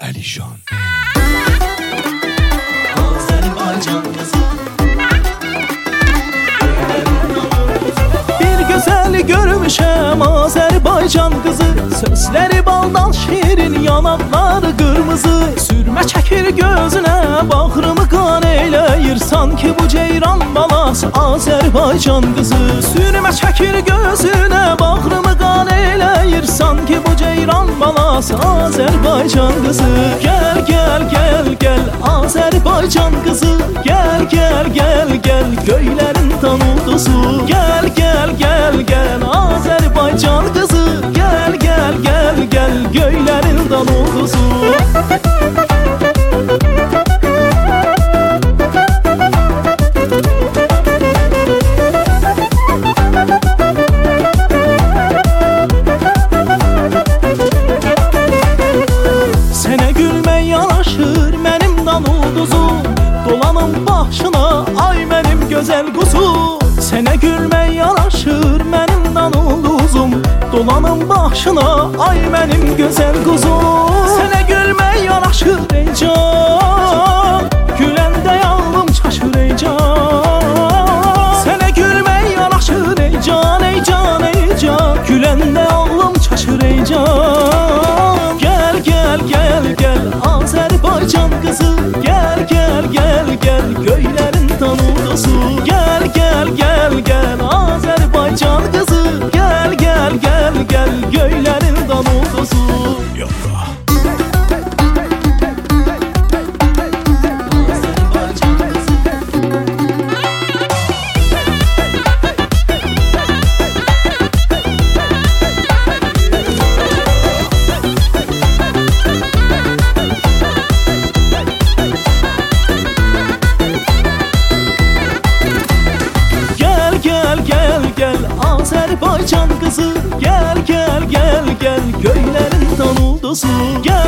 Əlişan. Azərbaycan qızı, Bir gözəli görmüşəm Azərbaycan qızı, sözləri baldan şirin, yanaqları qırmızı. Sürmə çəkir gözünə, bağrımı qan eyləyir, sanki bu ceyran balası Azərbaycan qızı. Sürmə çəkir gözünə, bağrımı qan eyləyir, sanki bu ceyran balası Azərbaycan qızı. Gəl, gəl, gəl, gəl Azərbaycan qızı, gəl, gəl, gəl, gəl göylərin tan ulduzu. Gəl, gəl, gəl, gəl Azərbaycan qızı, gəl, gəl, gəl, gəl göylərin tan ulduzu. Sənə gülmək yanaşır mənim dan ulduzum, dolanım başına ay mənim gözəl quzum. Sənə gülmək yanaşır mənim dan ulduzum, dolanım başına ay mənim gözəl quzum. Sənə gülmək yanaşır ey can, güləndə yanım çaşır ey can. Sənə gülmək yanaşır ey can, ey can, ey can, güləndə yanım çaşır ey can. Gəl, gəl, gəl, gəl Azərbaycan qızı, gəl, gəl, gəl, gəl göylərin tan ulduzu. Gəl, gəl, gəl, gəl Azərbaycan qızı, gəl, gəl, gəl, gəl göylərin tan ulduzu. Yallah. Azərbaycan qızı, Gəl, gəl, gəl, gəl Azərbaycan qızı, gəl, gəl, gəl, gəl göylərin tan ulduzu. Gəl,